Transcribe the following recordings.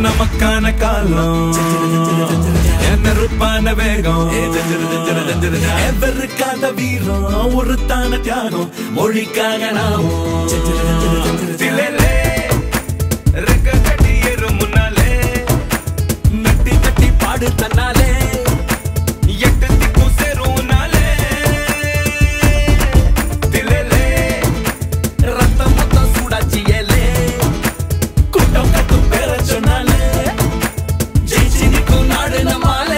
நமக்கான காலம் நெருப்பான வேகம் எவருக்காத வீரம் ஒருத்தான தியாகம் மொழிக்காக நாமும் ரெக்க கட்டி ஏறும் முன்னாலே நட்டி நட்டி பாடு தன்னாலே எட்டு திக்கும் சேரும் நாளே திலே ரத்தம் மொத்தம் சூடாச்சியலே கூட்டம் கட்டும் பேர சொன்னாலே ஜெயிச்சு நிற்கும் நாடு நம்மாலே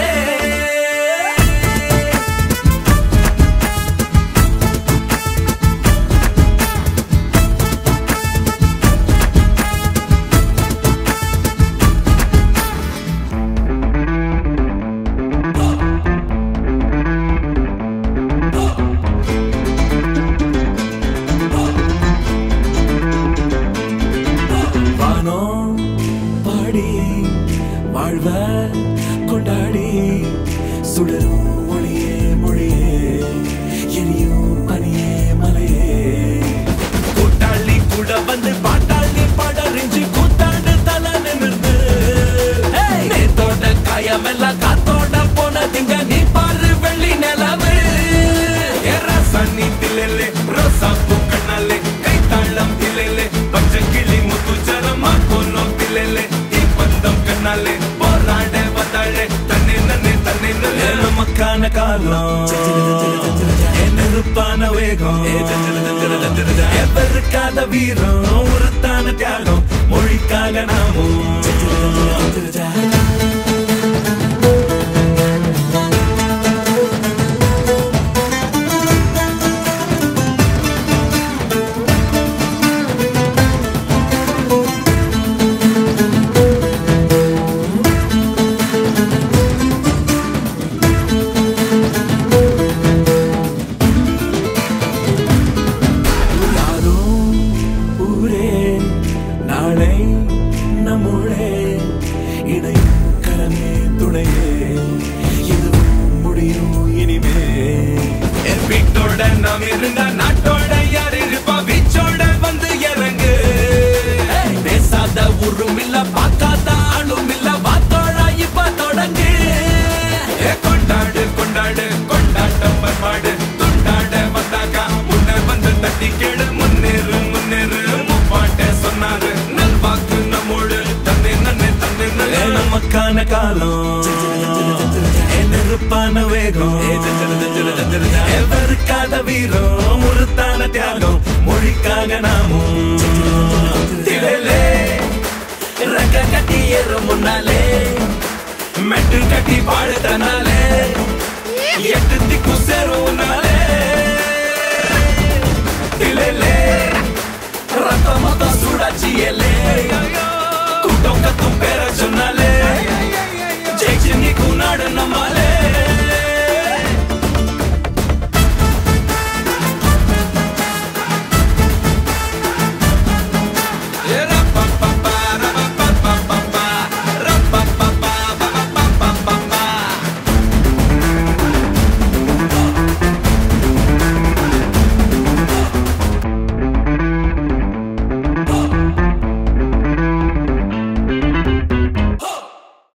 வாழ்வ கொண்டாடி சுடரும் மொழியே மொழியே எரியும் பனியே மலையே கூட்டாளி கூட வந்து பாட்டாளி படறிஞ்சு கூத்தாண்டு தலை நிமிர்ந்து நேத்தோட காயமெல்லாம் காத்தோட போனதிங்க நீ பாரு வெள்ளி நிலவு சன்னி திலே ரோசா பூக்கண்ணாலே கைத்தாளம் திலே பச்சை கிளி முத்து ஜரமா கொன்னோ திலே கண்ணாலே போராட வந்தாளே தன்னை நன்னே தன்னை நல்லே நமக்கான காலம் நெருப்பான வேகம் எவருக்காத வீரம் ஒருத்தான தியாகம் மொழிக்காக நாமும் நாளை நம்முளே இணையும் கரமே துணையே எதுவும் முடியும் இனிமே வீட்டோட நாம் இருந்த நாட்டோட யார் இருப்பா வீச்சோட வந்து இறங்கு பேசாத ஊரும் இல்ல பார்க்காத ஆளும் இல்ல வாத்தோட இப்ப தொடங்கு கொண்டாடு கொண்டாடு கொண்டாட்டம் பண்பாடு துண்டாட வந்தாக்கா முன்ன வந்து தட்டி கேடு முன்னேறு முன்னேறு முப்பாட்ட சொன்னாரு நமக்கான காலம் நெருப்பான வேகம் எவருக்காத வீரம் ஒருத்தான தியாகம் மொழிக்காக நாமும் திலே ரெக்க கட்டி ஏறும் முன்னாலே மெட்டு கட்டி பாடு தன்னாலே எட்டு திக்கும் சேரும் நாளே திலே ரத்தம் மொத்தம் சூடாச்சியலே கூட்டம் கத்தும் பேர சொன்னாலே